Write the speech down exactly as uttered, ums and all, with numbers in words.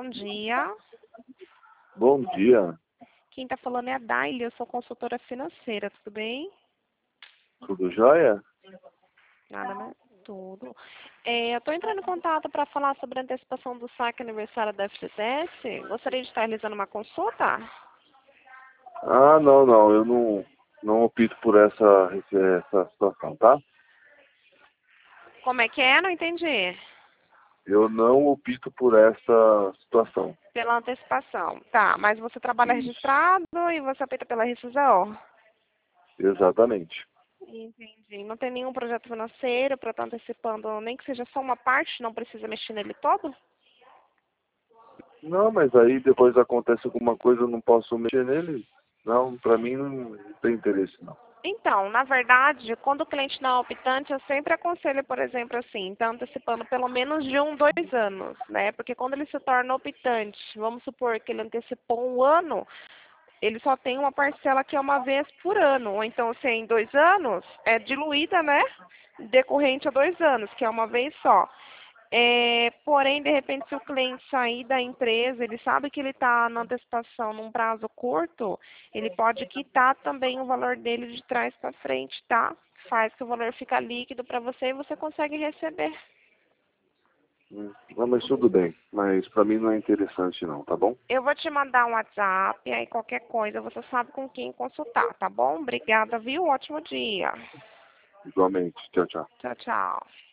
bom dia. Bom dia, Quem está falando é a Daily, eu sou consultora financeira, tudo bem? tudo jóia? Nada, né? Tudo. É, eu estou entrando em contato para falar sobre a antecipação do saque aniversário da F G T S. Gostaria de estar realizando uma consulta? Ah, não, não, eu não, não opto por essa, essa situação, tá? Como é que é? Não entendi. Eu não opto por essa situação. Pela antecipação. Tá, mas você trabalha Isso, registrado e você opta pela rescisão? exatamente. Entendi. Não tem nenhum projeto financeiro para estar antecipando, nem que seja só uma parte, não precisa mexer nele todo? Não, mas aí depois acontece alguma coisa, eu não posso mexer nele? Não, pra mim não tem interesse, não. Então, na verdade, quando o cliente não é optante, eu sempre aconselho, por exemplo, assim, tá antecipando pelo menos de um, dois anos, né? Porque quando ele se torna optante, vamos supor que ele antecipou um ano, ele só tem uma parcela que é uma vez por ano. Ou então, se é em dois anos, é diluída, né? Decorrente a dois anos, que é uma vez só. É, porém, de repente, se o cliente sair da empresa, ele sabe que ele está na antecipação num prazo curto, ele pode quitar também o valor dele de trás para frente, tá? Faz que o valor fica líquido para você e você consegue receber. Hum, Não, mas tudo bem, mas pra mim não é interessante não, tá bom? Eu vou te mandar um WhatsApp, aí qualquer coisa você sabe com quem consultar, tá bom? Obrigada, viu? Ótimo dia. Igualmente, tchau, tchau. Tchau, tchau.